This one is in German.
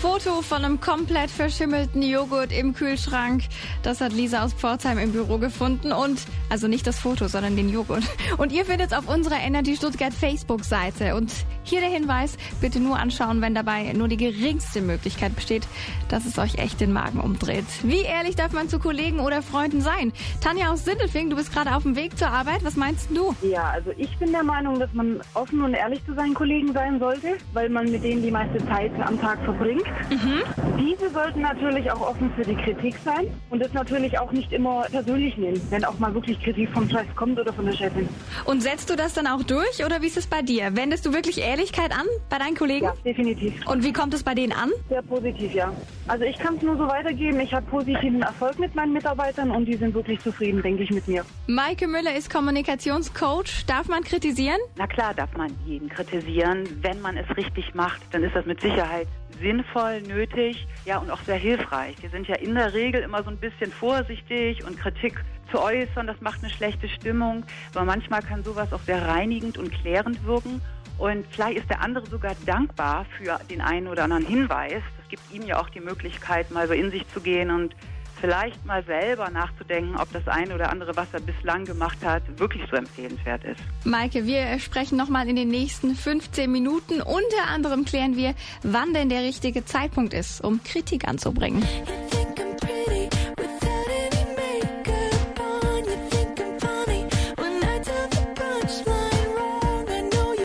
Foto von einem komplett verschimmelten Joghurt im Kühlschrank. Das hat Lisa aus Pforzheim im Büro gefunden und, also nicht das Foto, sondern den Joghurt. Und ihr findet es auf unserer Energy Stuttgart Facebook-Seite. Und hier der Hinweis, bitte nur anschauen, wenn dabei nur die geringste Möglichkeit besteht, dass es euch echt den Magen umdreht. Wie ehrlich darf man zu Kollegen oder Freunden sein? Tanja aus Sindelfingen, du bist gerade auf dem Weg zur Arbeit. Was meinst du? Ja, also ich bin der Meinung, dass man offen und ehrlich zu seinen Kollegen sein sollte, weil man mit denen die meiste Zeit am Tag verbringt. Diese sollten natürlich auch offen für die Kritik sein und das natürlich auch nicht immer persönlich nehmen, wenn auch mal wirklich Kritik vom Chef kommt oder von der Chefin. Und setzt du das dann auch durch oder wie ist es bei dir? Wendest du wirklich Ehrlichkeit an bei deinen Kollegen? Ja, definitiv. Und wie kommt es bei denen an? Sehr positiv, ja. Also ich kann es nur so weitergeben. Ich habe positiven Erfolg mit meinen Mitarbeitern und die sind wirklich zufrieden, denke ich, mit mir. Maike Müller ist Kommunikationscoach. Darf man kritisieren? Na klar darf man jeden kritisieren. Wenn man es richtig macht, dann ist das mit Sicherheit sinnvoll, nötig, ja und auch sehr hilfreich. Wir sind ja in der Regel immer so ein bisschen vorsichtig und Kritik zu äußern, das macht eine schlechte Stimmung, aber manchmal kann sowas auch sehr reinigend und klärend wirken und vielleicht ist der andere sogar dankbar für den einen oder anderen Hinweis. Das gibt ihm ja auch die Möglichkeit, mal so in sich zu gehen und vielleicht mal selber nachzudenken, ob das eine oder andere, was er bislang gemacht hat, wirklich so empfehlenswert ist. Maike, wir sprechen nochmal in den nächsten 15 Minuten. Unter anderem klären wir, wann denn der richtige Zeitpunkt ist, um Kritik anzubringen.